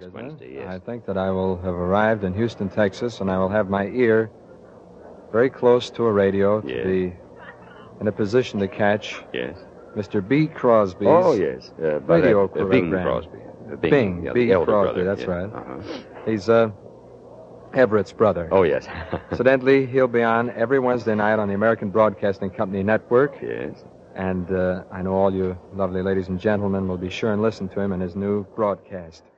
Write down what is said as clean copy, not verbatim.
isn't Wednesday, it? yes. I think that I will have arrived in Houston, Texas, and I will have my ear very close to a radio to be in a position to catch Mr. B. Crosby's radio program. Bing Crosby. Bing, yeah, B. the elder Crosby, brother. that's yes. right. Uh-huh. He's Everett's brother. Oh, yes. Incidentally, he'll be on every Wednesday night on the American Broadcasting Company Network. Yes. And I know all you lovely ladies and gentlemen will be sure and listen to him in his new broadcast.